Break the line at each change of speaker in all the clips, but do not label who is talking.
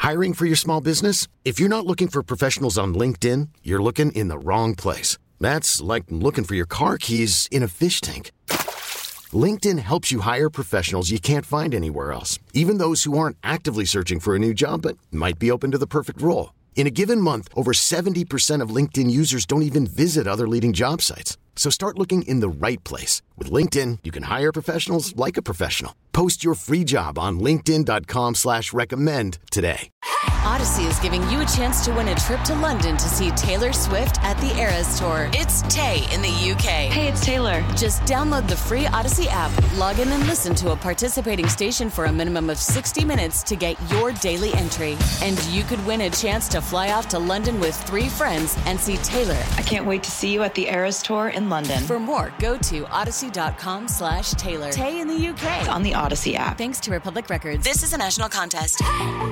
Hiring for your small business? If you're not looking for professionals on LinkedIn, you're looking in the wrong place. That's like looking for your car keys in a fish tank. LinkedIn helps you hire professionals you can't find anywhere else, even those who aren't actively searching for a new job but might be open to the perfect role. In a given month, over 70% of LinkedIn users don't even visit other leading job sites. So start looking in the right place. With LinkedIn, you can hire professionals like a professional. Post your free job on linkedin.com/recommend today.
Odyssey is giving you a chance to win a trip to London to see Taylor Swift at the Eras Tour. It's Tay in the UK.
Hey, it's Taylor.
Just download the free Odyssey app, log in and listen to a participating station for a minimum of 60 minutes to get your daily entry. And you could win a chance to fly off to London with 3 friends and see Taylor.
I can't wait to see you at the Eras Tour in London.
For more, go to odyssey.com/Taylor. Tay in the UK.
It's on the Odyssey app.
Thanks to Republic Records. This is a national contest.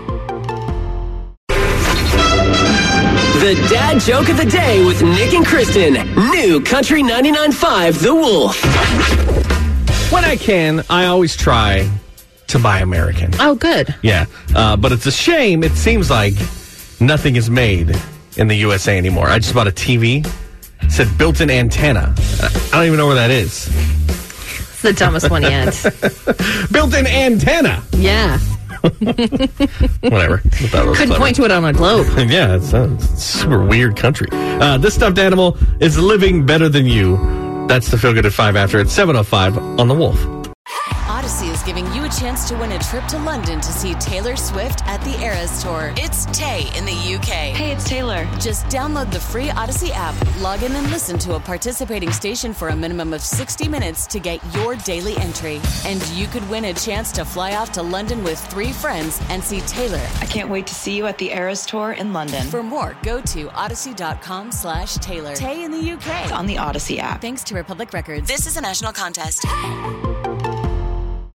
The dad joke of the day with Nick and Kristen. New Country 99.5 The Wolf.
When I can, I always try to buy American.
Oh, good.
Yeah, but it's a shame. It seems like nothing is made in the USA anymore. I just bought a TV. It said built-in antenna. I don't even know where that is.
It's the dumbest one yet.
Built-in antenna.
Yeah.
Whatever.
Couldn't point to it on a globe.
Yeah, it's a super weird country. This stuffed animal is living better than you. That's the Feel Good at 5 after. It's 7:05 on The Wolf.
Odyssey is giving you a chance to win a trip to London to see Taylor Swift at the Eras Tour. It's Tay in the UK.
Hey, it's Taylor.
Just download the free Odyssey app, log in and listen to a participating station for a minimum of 60 minutes to get your daily entry. And you could win a chance to fly off to London with 3 friends and see Taylor.
I can't wait to see you at the Eras Tour in London.
For more, go to odyssey.com/Taylor. Tay in the UK.
It's on the Odyssey app.
Thanks to Republic Records. This is a national contest.